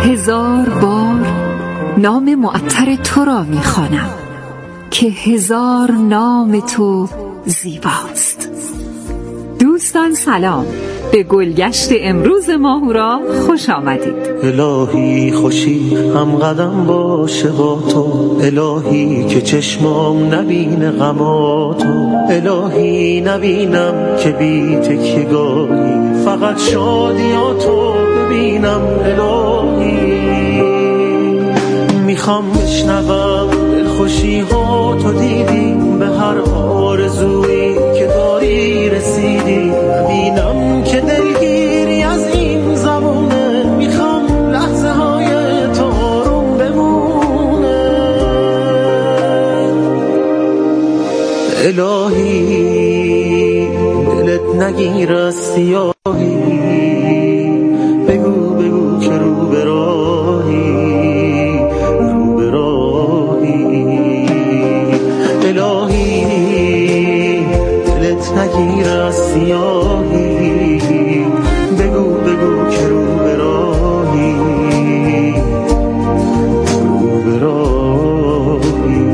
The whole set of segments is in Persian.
1000 بار نام معطر تو را می‌خوانم که 1000 نام تو زیباست. دوستان سلام، به گلگشت امروز ماهورا خوش آمدید. الهی خوشی هم قدم باشه با تو، الهی که چشمام نبینه غماتو، الهی نبینم که بی تکیه‌گاهی، فقط شادیاتو ببینم. الهی میخوام بشنوم دلخوشی ها تو دیدی، به هر آرزویی که داری رسیدی، نبینم که دلگیری از این زمونه، میخوام لحظه های تو آروم بمونه. الهی دلت نگیر از سیاهی، بگو که رو به راهی، رو به راهی. الهی دلت نگیر از سیاهی، بگو که رو به راهی، رو به راهی.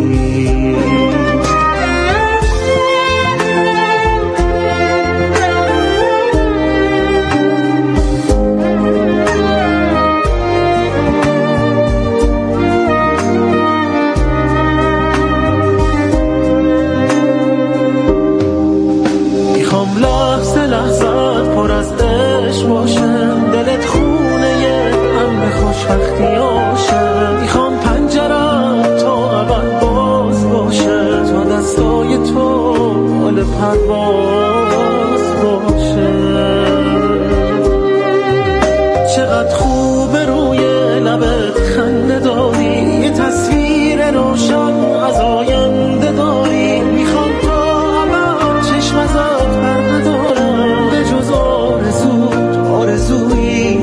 لحظات پر از عشق باشه، دلت خونه یه امر خوشبختیاشه، میخوام پنجرم تا ابد باز باشه، تا دستای تو حال پرواز باشه. چقدر خوبه روی لبت خنده داری، یه تصویر روشن از آینده داری، میخوام تا ابد چشم ازت پر ندارم، به جز آرزویی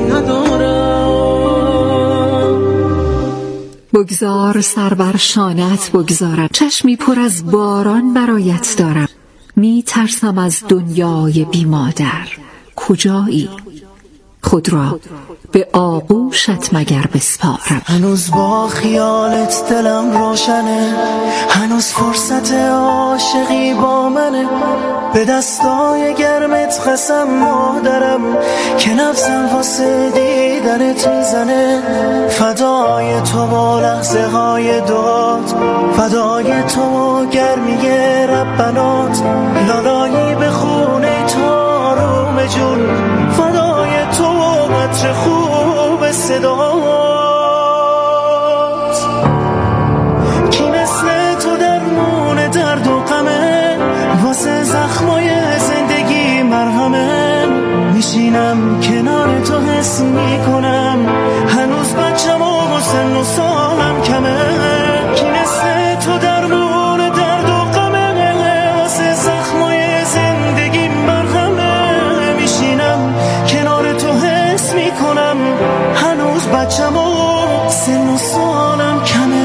ندارم. بگذار سر بر شانه‌ات بگذارم، چشمی پر از باران برایت دارم، می ترسم از دنیای بی مادر. کجایی؟ خود را به آغوشت مگر بسپارم؟ هنوز با خیالت دلم روشنه، هنوز فرصت عاشقی با منه، به دستای گرمت قسم مادرم که نفسم واسه دیدنت میزنه. فدای تو با لحظه های دعات، فدای تو و گرمی ربنات، لالایی به خونه تو آروم جون، فدای تو و عطر خوب صدات. کی مثل تو درمون درد و غمه، واسه زخمای زندگی مرهمه، میشینم کنار تو حس میکنم هنوز بچم و سن و سالم کمه. کی مثل تو درمون درد و غمه، واسه زخمای زندگی مرهمه، میشینم کنار تو حس میکنم هنوز بچم و سن و سالم کمه.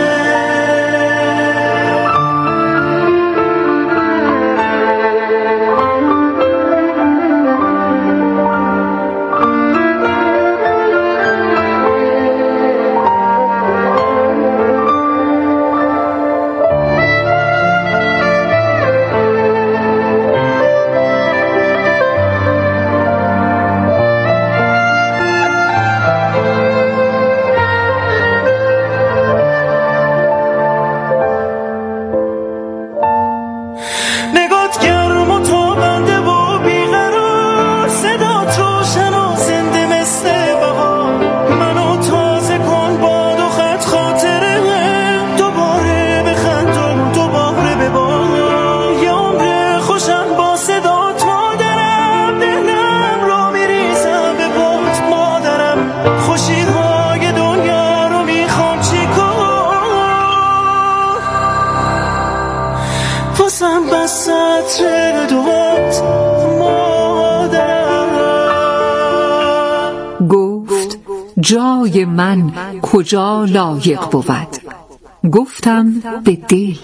گفت جای من کجا لایق بود، گفتم به دل.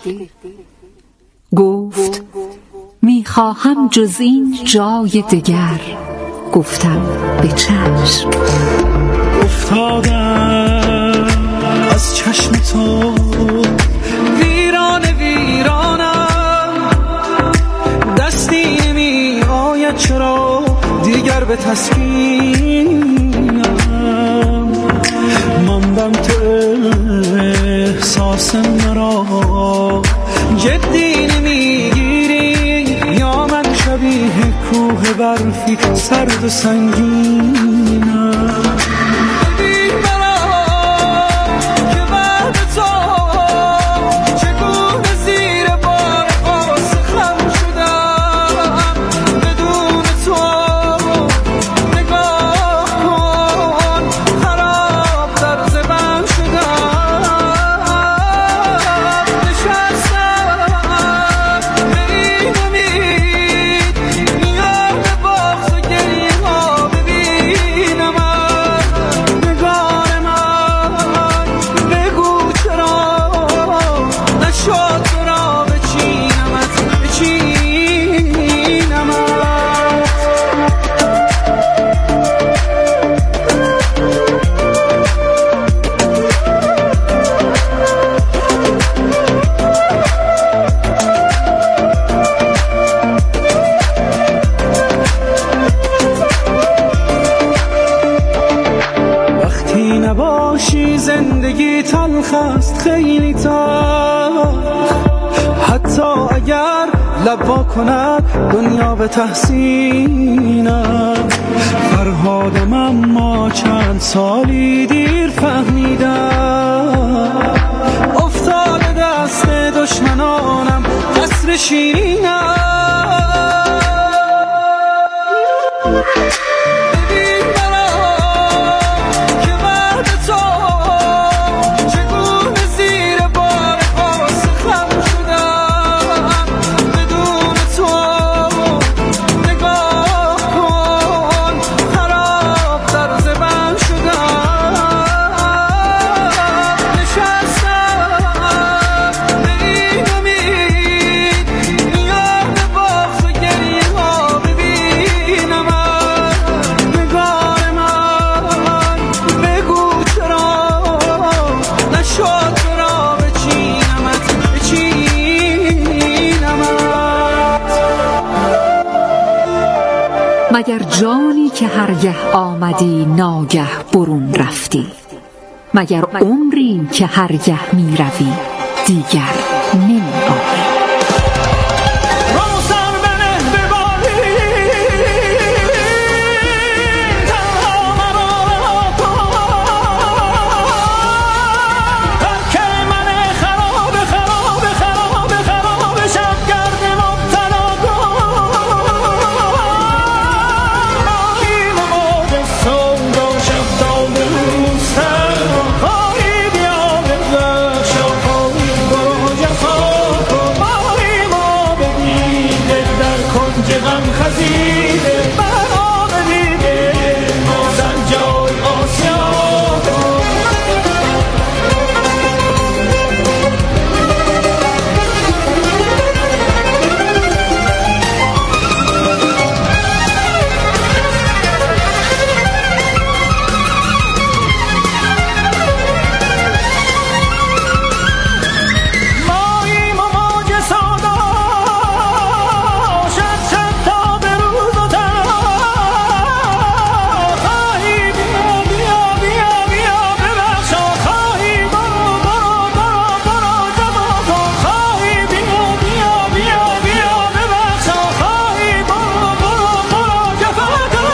گفت میخواهم جز این جای دگر، گفتم به چشم. افتادم از چشم تو، ویران ویرانم، دستی نمی آید چرا دیگر به تسکینم، ماندم تو احساس مرا، جدی نمیگیری یا من شبیه کوه برفی سرد و سنگینم. ببین مرا که بعد تو چگونه زیر بار قاس خم شدم، بدون تو نگاه کن خراب در زبان شدم، نشستم به این امید میان باغ و گریه ها ببینم نگار من، بگو چرا نشد تو را بچینمت وقتی نباشی زندگی تلخ است خیلی تلخ، حتی اگر لب وا کند دنیا به تحسینم. فرهادم اما چند سالی دیر فهمیدم، افتاده دست دشمنانم قصر شیرینم. ببین مرا که بعد تو چگونه زیر بار قاس خم شدم، بدون تو نگاه کن خراب در زبان شدم، نشستم به این امید میان باغ و گریه ها ببینم نگار من، بگو چرا نشد تو را بچینمت مگر جانی که هرگه آمدی ناگه برون رفتی، مگر عمری که هرگه می روی دیگر نمی آیی. روزم بنه به بالی تنها مرا رها کن، ترک من خراب خراب خراب خراب شب گرد مبتلا کن. ماهی و موج سودا شب دام روزتر، خواهی بیا ببخش و خواهی برو جفا کن. ماهی ما بدیده در کنج غم خزیده، مرا بدیده بازم جای آسیا کن. ماییم و موج سودا شب شب تا به روز و تنها، خواهی بیا بیا بیا بیا ببخش و خواهی برو برو برو برو جفا کن. خواهی بیا بیا بیا بیا ببخش و خواهی برو برو برو جفا کن.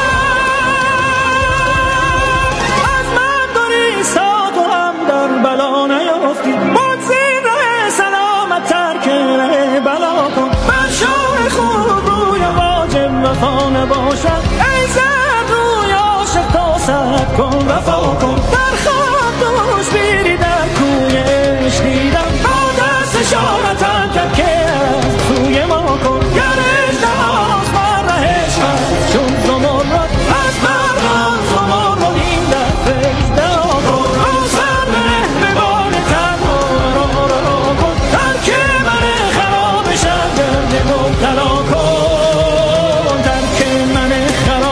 از من دوری ساد و هم در بلا نیافتی، باز این ره سلامت ترک ره بلا کن. بر شاه خوب روی واجب وفا نباشد، ای زرد روی عاشق تا سد کن وفا کن. در خواب دوش بیری در کوی عشق دیدم، با دست اشارتم کرد که از سوی ما کن. گر اژدهاست بر ره عشقت چون زمرد، از بران زمرد این دست اژدها کن. روزم بنه به بال تنها را کن، ترک من خراب شب گرد مبتلا کن. ترک من خراب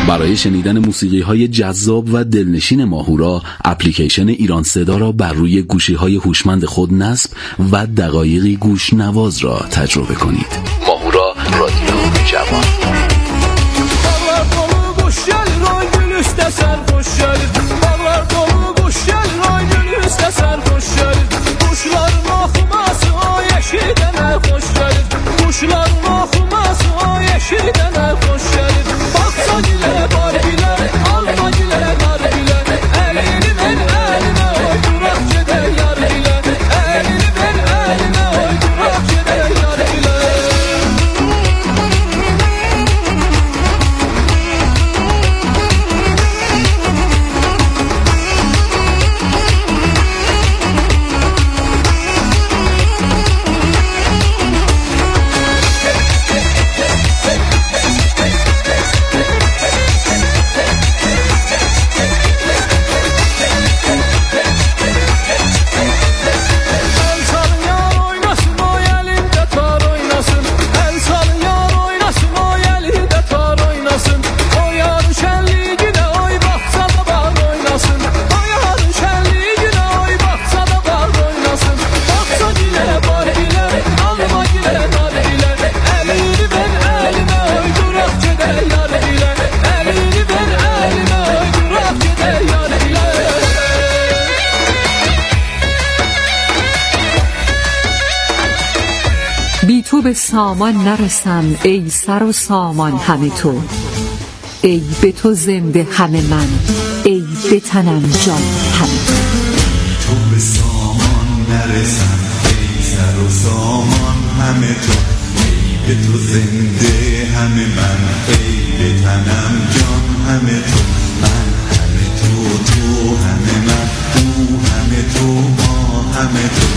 برای شنیدن موسیقی‌های جذاب و دلنشین ماهورا، اپلیکیشن ایران صدا را بر روی گوشی‌های هوشمند خود نصب و دقایقی گوش نواز را تجربه کنید. ماهورا رادیو جوان. بی تو به سامان نرسم ای سر و سامان همه تو، ای به تو زنده همه من، ای به تنم جان همه تو. تو به سامان نرسم ای سر و سامان همه تو، ای به تو زنده همه من، ای به تنم جان همه تو. من همه تو، تو همه من، او همه تو، ما همه تو.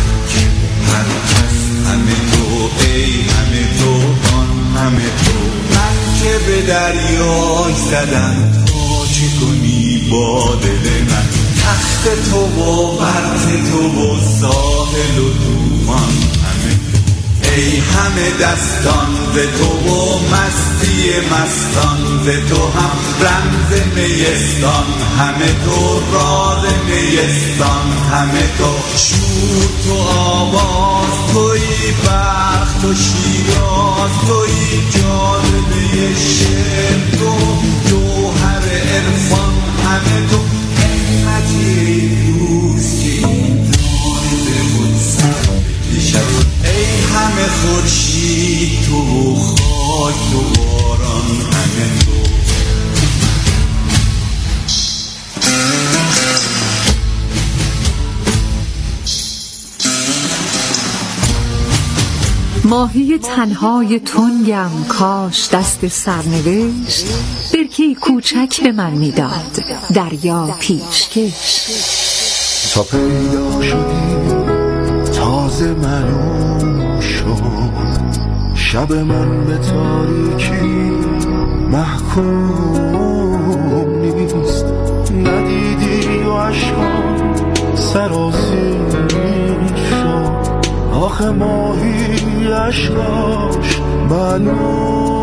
هر کس همه تو، ای همه تو، آن همه تو. من که به دریای زدم تا چه کنی با دل من، تخت تو و ورد تو و ساحل و دومان همه تو. ای همه دستان ز تو و مستی مستان ز تو، هم رمز نیستان همه تو، راز نیستان همه تو. شور تو آواز تویی، بخت و شیراز تویی، جاذبه شعر تو، جوهر عرفان همه تو. نمتی روز که این جانب بود سر بکشد، ای همه خورشید تو و خاک و باران همه تو. ماهی تنهای تنگم کاش دست سرنوشت، برکه‌ای کوچک به من میداد دریا پیشکش. تا پیدا شدی تازه معلوم شد، شب من به تاریکی محکوم نیست. ندیدی و عشقم سرازیر شد، آخه ماهی عشقاش معلوم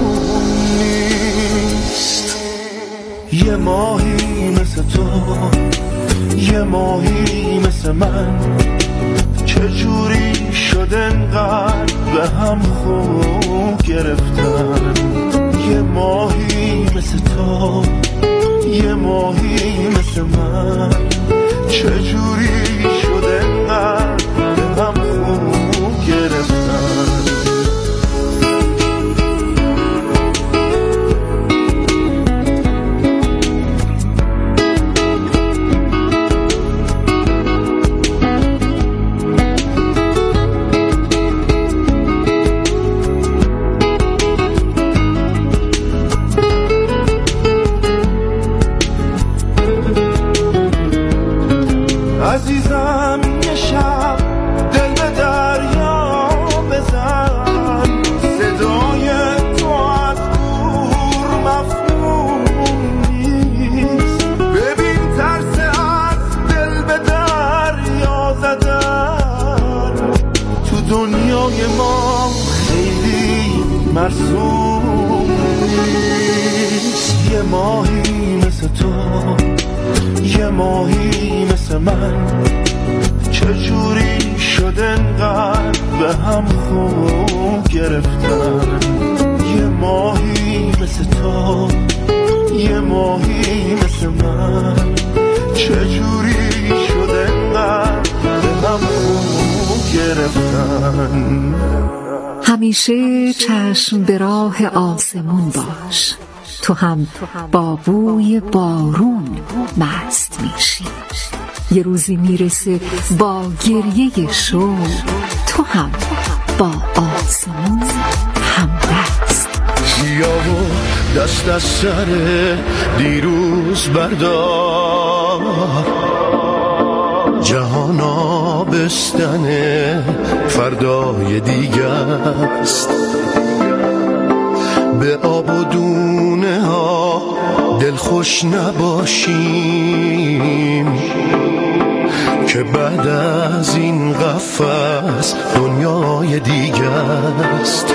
نیست. یه ماهی مثل تو، یه ماهی مثل من، چجوری شد انقدر به هم خو گرفتن. یه ماهی مثل تو، یه ماهی مثل من، چجوری شد انقدر به هم خو گرفتن. عزیزم یه شب دل به دریا بزن، صدای تو از دور مفهوم نیست. ببین ترس از دل به دریا زدن تو دنیای ما خیلی مرسوم نیست. نیست. یه ماهی مثل تو، یه ماهی مثل من، چجوری شد انقدر به هم خو گرفتن. یه ماهی مثل تو، یه ماهی مثل من، چجوری شد انقدر به هم خو گرفتن. همیشه چشم به راه آسمون باش، تو هم با بوی بارون مست میشی. یه روزی میرسه با گریه شوق، تو هم با آسمون همدست. بیا و دست از سر دیروز بردار، جهان آبستن فردای دیگه است. به آب و دونه ها دلخوش نباشیم که بعد از این قفس دنیای دیگه است.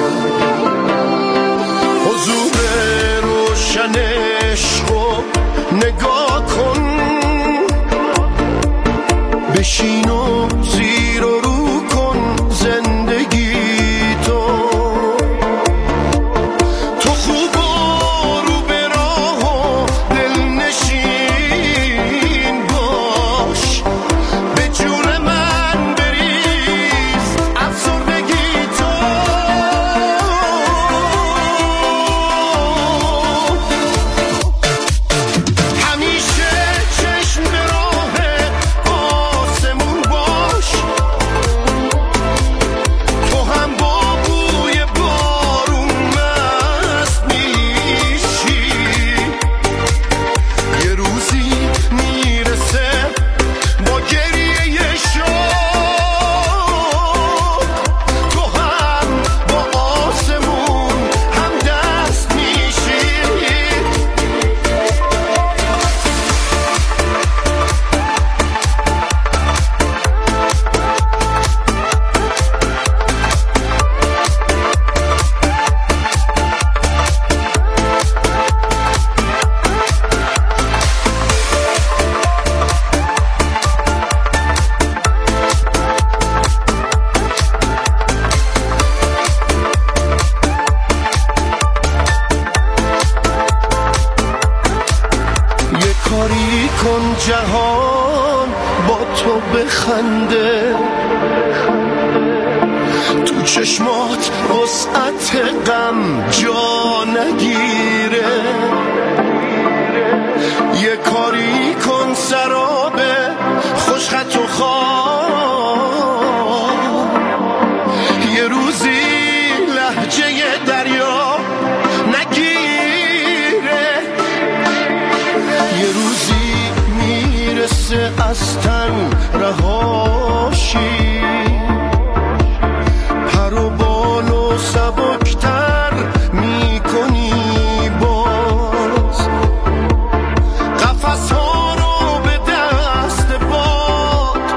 حضور روشن عشقو نگاه کن، بشین و زیر و رو کن زندگی تو خوب و رو به راه و دلنشین باش. به جون من بریز افسردگی تو. همیشه چشم به راه آسمون باش، تو هم با بوی بارون مست میشی. یه روزی میرسه با گریه شوق، تو هم با آسمون هم دست میشی. یه کاری کن جهان با تو بخنده، تو چشمات وسعت غم جا نگیره. یه کاری کن سراب خوشخط و خواب، یه روزی لهجه دریا نگیره. یه روزی میرسه از تن رهاشی، پر و بال و سبکتر میکنی باز. قفس ها رو به دست باد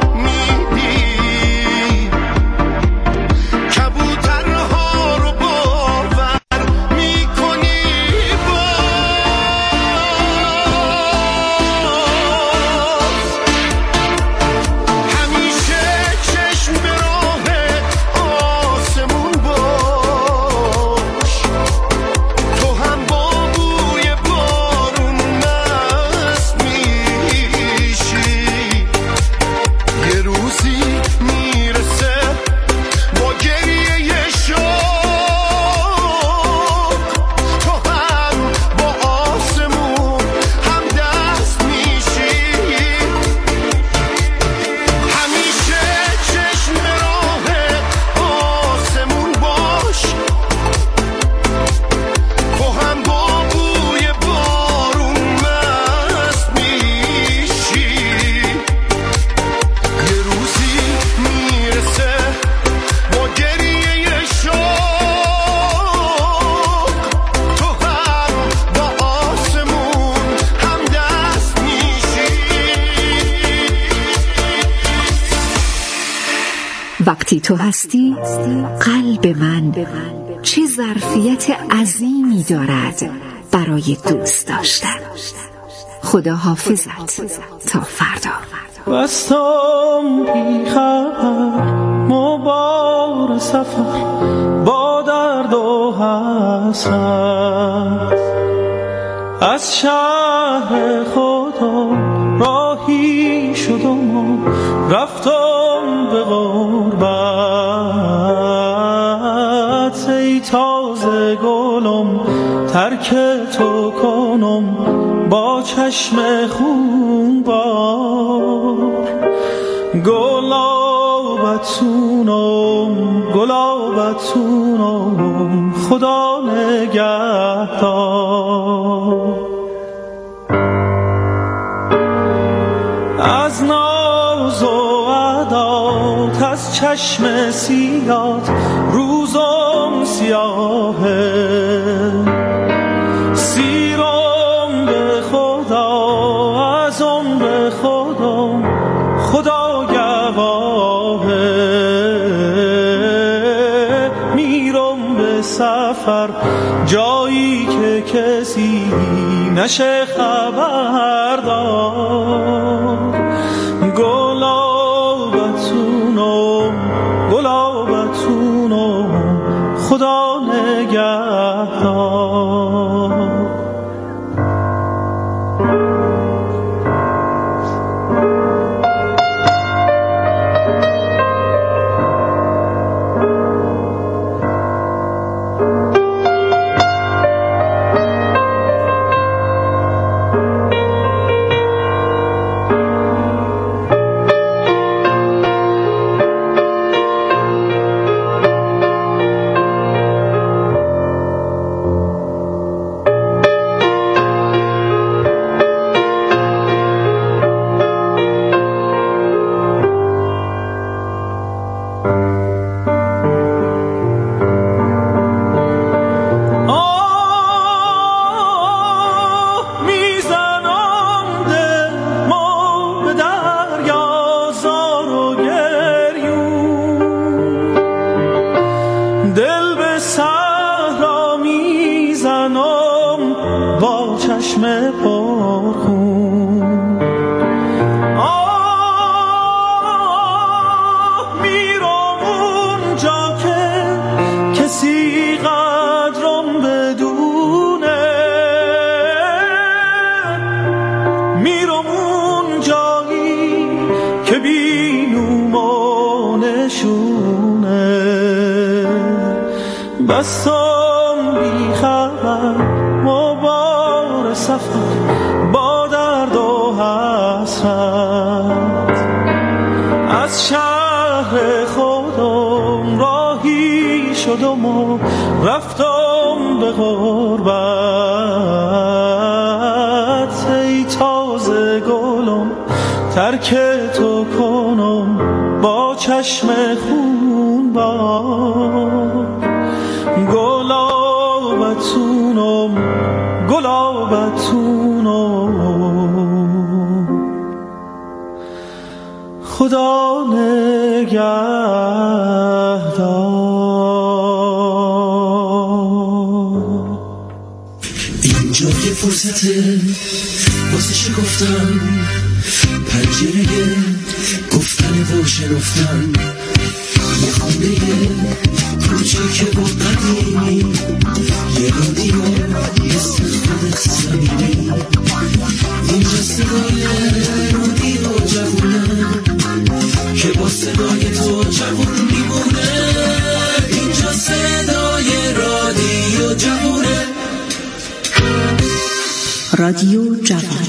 میدی، کبوترها رو باور میکنی باز. همیشه چشم به راه آسمون باش، تو هم با بوی بارون مست میشی. یه روزی میرسه با گریه شوق، تو هم با آسمون هم دست میشی. همیشه چشم به راه آسمون باش، تو هم با بوی بارون مست میشی. یه روزی میرسه با گریه شوق، تو هم با آسمون هم دست میشی. وقتی تو هستی قلب من چه ظرفیت عظیمی دارد برای دوست داشتن. خدا حافظت تا فردا. بستم بی خبر مبار سفر با درد و حسرت، از شهر خدا راهی شدم و رفتم به غربت. ای تازه گلم ترک تو کنم با چشم خون بار. گلابتونم خدا نگهدار. از ناز و عدات از چشم سیات روزم سیاهه، سیرم به خدا از عمر خودم خدا گواهه. میرم به سفر جایی که کسی نشه خبردار. گلابتونم خدا نگهدار. دل به صحرا میزنم با چشم پرخون. میرم اونجا که کسی قدرم بدونه، میرم اون جایی که بینوم و نشونه. بستم بی خبر مبار سفر با درد و حسرت، از شهر خودم راهی شدم و رفتم به غربت. ای تازه گلم ترک تو کنم با چشم خون بار. گلابتونم خدا نگهدار. اینجا یه فرصته واسه شکفتن، پنجره گفتن و شنفتن، یه خونه کوچیک و قدیمی، یه رادیو مثل خودت صمیمی. اینجا صدای رادیو جوونه که با صدای تو جوون میمونه. اینجا صدای رادیو جوونه، رادیو جوان.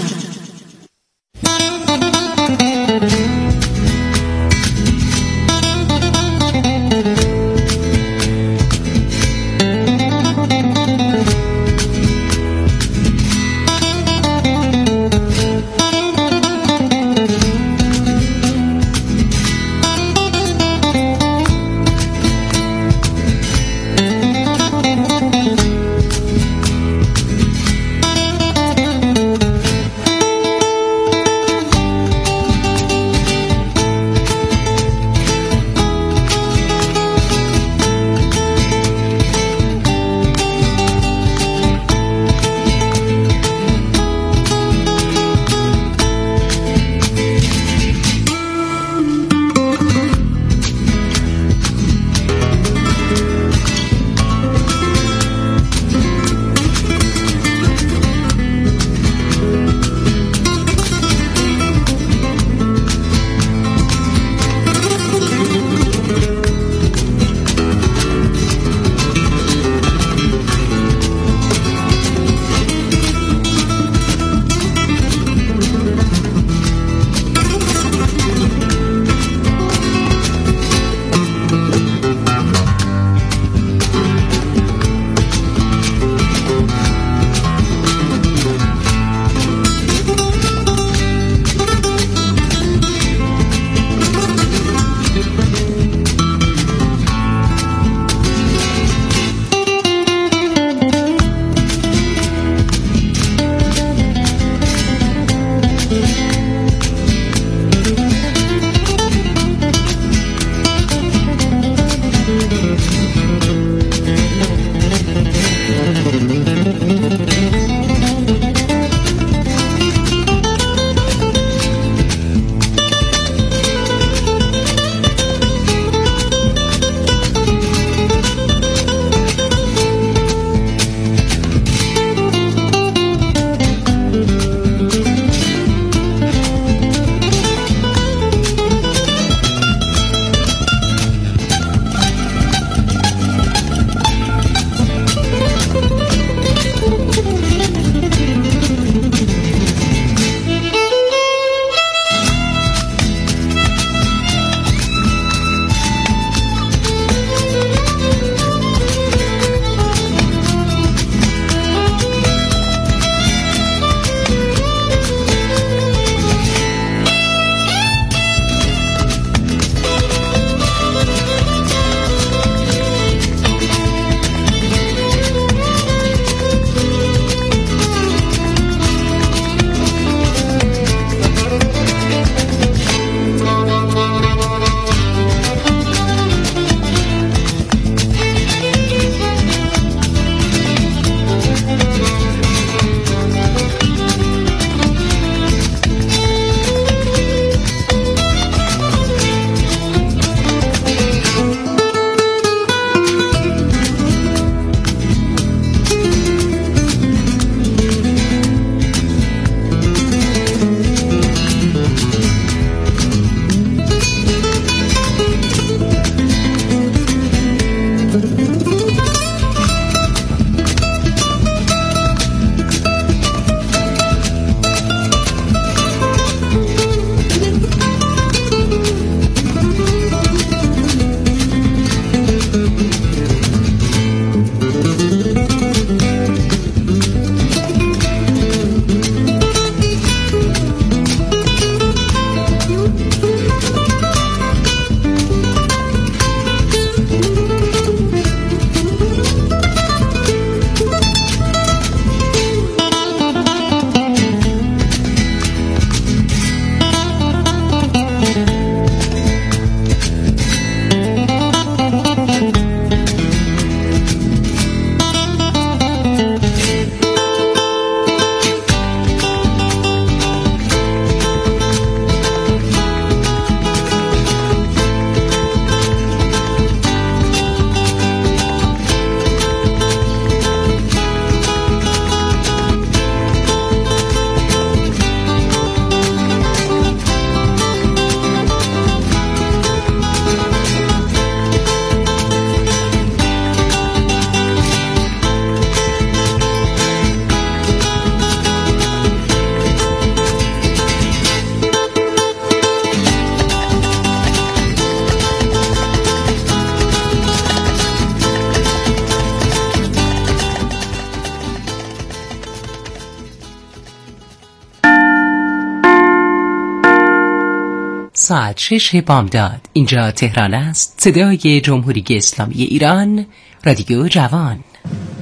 ساعت 6 بامداد. اینجا تهران است، صدای جمهوری اسلامی ایران، رادیو جوان.